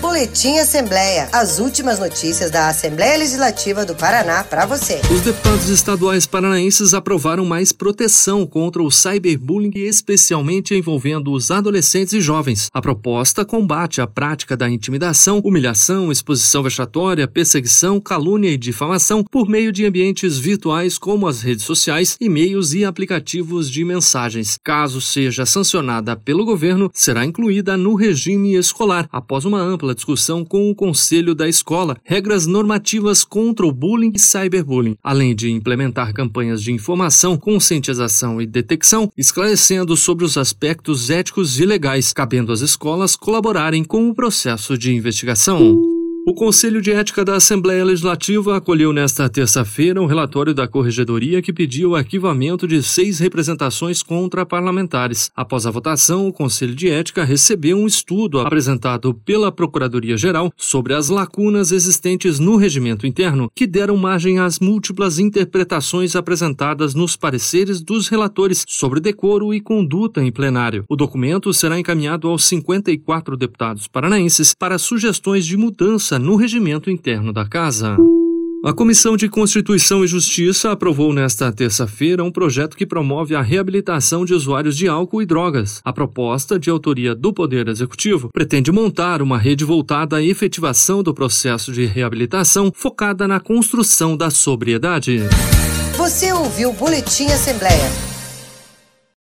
Boletim Assembleia. As últimas notícias da Assembleia Legislativa do Paraná para você. Os deputados estaduais paranaenses aprovaram mais proteção contra o cyberbullying, especialmente envolvendo os adolescentes e jovens. A proposta combate a prática da intimidação, humilhação, exposição vexatória, perseguição, calúnia e difamação por meio de ambientes virtuais como as redes sociais, e-mails e aplicativos de mensagens. Caso seja sancionada pelo governo, será incluída no regime escolar, após uma ampla discussão com o Conselho da Escola, regras normativas contra o bullying e cyberbullying, além de implementar campanhas de informação, conscientização e detecção, esclarecendo sobre os aspectos éticos e legais, cabendo às escolas colaborarem com o processo de investigação. O Conselho de Ética da Assembleia Legislativa acolheu nesta terça-feira um relatório da Corregedoria que pediu o arquivamento de 6 representações contra parlamentares. Após a votação, o Conselho de Ética recebeu um estudo apresentado pela Procuradoria-Geral sobre as lacunas existentes no regimento interno, que deram margem às múltiplas interpretações apresentadas nos pareceres dos relatores sobre decoro e conduta em plenário. O documento será encaminhado aos 54 deputados paranaenses para sugestões de mudança no regimento interno da Casa. A Comissão de Constituição e Justiça aprovou nesta terça-feira um projeto que promove a reabilitação de usuários de álcool e drogas. A proposta, de autoria do Poder Executivo, pretende montar uma rede voltada à efetivação do processo de reabilitação focada na construção da sobriedade. Você ouviu o Boletim Assembleia.